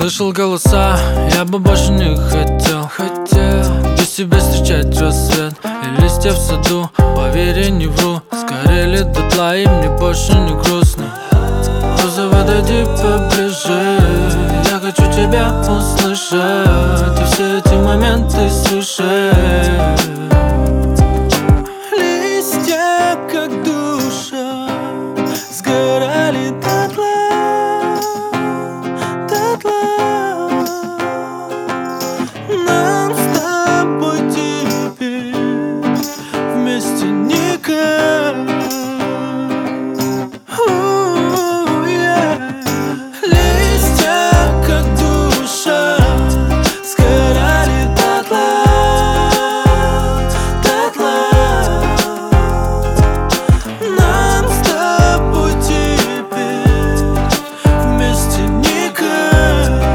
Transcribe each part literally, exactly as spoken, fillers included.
Слышал голоса, я бы больше не хотел, хотел без тебя встречать рассвет и листья в саду. Поверь, я не вру, сгорели дотла, и мне больше не грустно. Просто подойди поближе, я хочу тебя услышать и все эти моменты слушать. Листья, как душа, сгорали дотла, дотла. Нам с тобой теперь вместе никак. Ooh, yeah. Листья, как душа, сгорали дотла, дотла. Нам с тобой теперь вместе никак.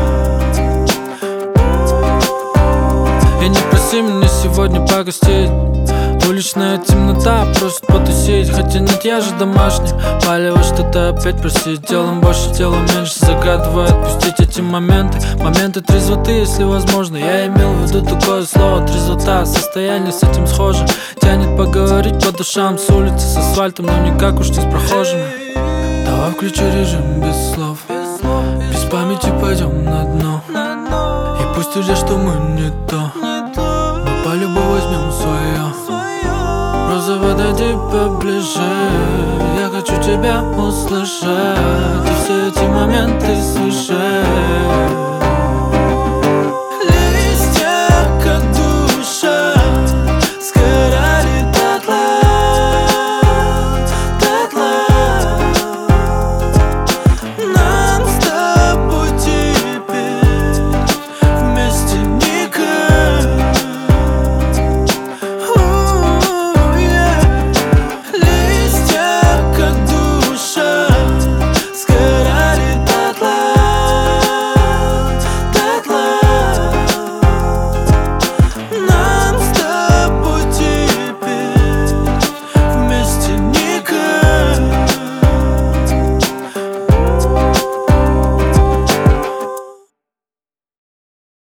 И не проси меня сегодня погостить, уличная темнота, просто потусить. Хотя нет, я же домашний, палево что-то опять просить. Делом больше, делом меньше, загадывая отпустить эти моменты. Моменты трезвоты, если возможно. Я имел в виду такое слово трезвота. Состояние с этим схоже, тянет поговорить по душам. С улицы, с асфальтом, но никак уж не с прохожими. Давай включи режим без слов, без памяти пойдем на дно. И пусть уже что мы не то, мы по любому возьмем свое. Просто подойди поближе, я хочу тебя услышать и все эти моменты слышать.